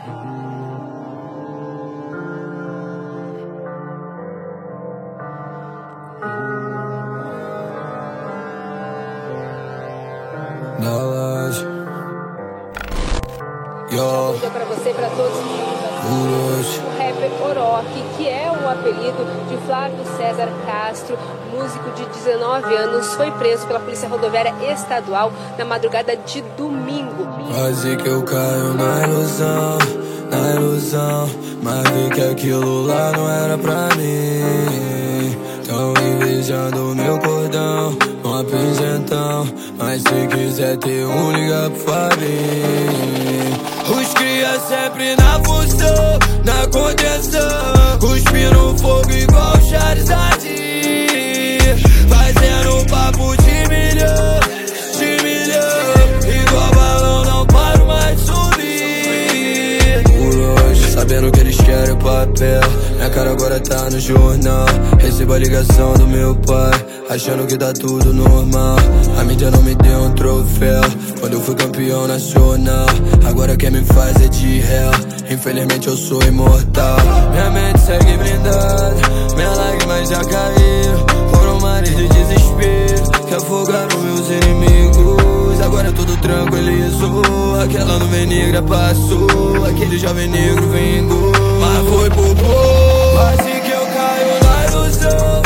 Da laje. Yo. Pra você e pra todos. O rapper Orochi, que é o apelido de Flávio César Castro, músico de 19 anos, foi preso pela Polícia Rodoviária Estadual na madrugada de domingo. Quase que eu caio na ilusão, mas vi que aquilo lá não era pra mim. Tão invejando meu cordão, uma pingentão, mas se quiser ter um, liga pro Fabinho. Os cria sempre na função, na contenção, cuspindo fogo igual Charizard, fazendo papo de milhão, igual balão, não paro mais de subir. Por hoje, sabendo que eles querem papel, minha cara agora tá no jornal. Recebo a ligação do meu pai, achando que tá tudo normal. A mídia não me deu um troféu quando eu fui campeão nacional. Agora quem me faz é de réu, infelizmente eu sou imortal. Minha mente segue blindada, minha lágrima já caiu. Foram mares de desespero que afogaram meus inimigos. Agora é tudo tranquilizou, aquela nuvem negra passou, aquele jovem negro vingou, mas foi por pouco. Quase que eu caio na ilusão,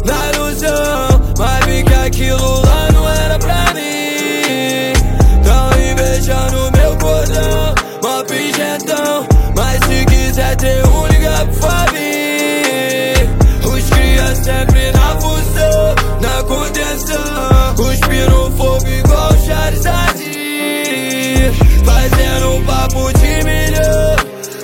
mas vi que aquilo lá não era pra mim. Tão invejando meu cordão, mó pingentão, mas se quiser ter um, liga pro Fabinho. Os cria sempre na função, na contenção, cuspindo fogo igual Charizard, fazendo papo de milhão,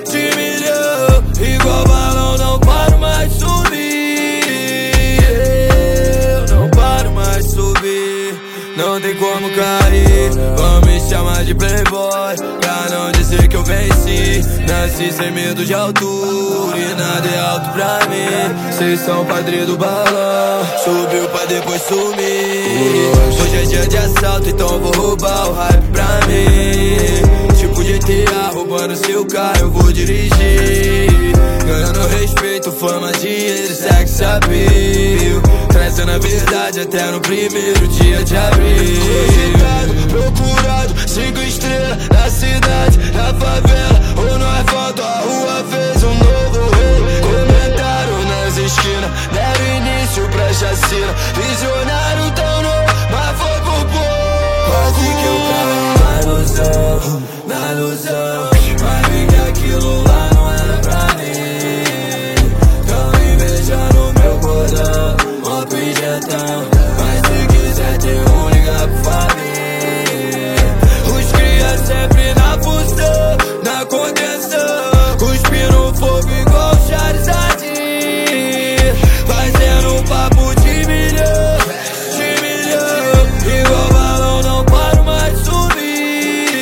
igual balão, não paro mais de subir. Eu não paro mais de subir, não tem como cair. Vão me chamar de playboy, pra não dizer que eu venci. Nasci sem medo de altura e nada é alto pra mim. Cês são padrinho do balão, subiu pra depois sumir. Hoje é dia de assalto, então vou roubar o hype pra mim. Tipo GTA, roubando seu carro, eu vou dirigir. Ganhando respeito, fama, dinheiro, sex appeal, trazendo a verdade até no primeiro dia de abril. Procurado, 5 estrelas na cidade, na favela ou no asfalto, a rua fez um novo rei. Comentaram nas esquinas, deram início pra chacina. Visionário tão novo, mas foi por pouco. Quase que eu caio na ilusão, mas vi que aquilo lá não era pra mim. Tão invejando meu cordão, mó pingentão, mas se quiser ter um, liga pro Fabinho. Os cria sempre na função, na contenção, cuspindo fogo igual Charizard, fazendo papo de milhão, igual balão, não paro mais de subir.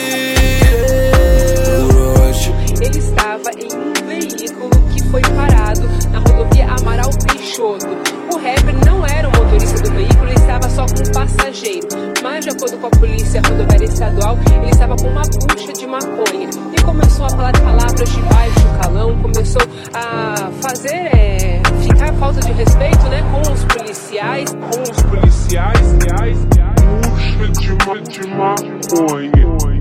Ele estava em um veículo que foi parado na rodovia Amaral Peixoto. O rapper não era o motorista do veículo, ele estava só com um passageiro. Mas, de acordo com a Polícia Rodoviária Estadual, ele estava com uma bucha de maconha e começou a falar palavras de baixo calão, começou a fazer ficar falta de respeito, né, com os policiais. Bucha de maconha.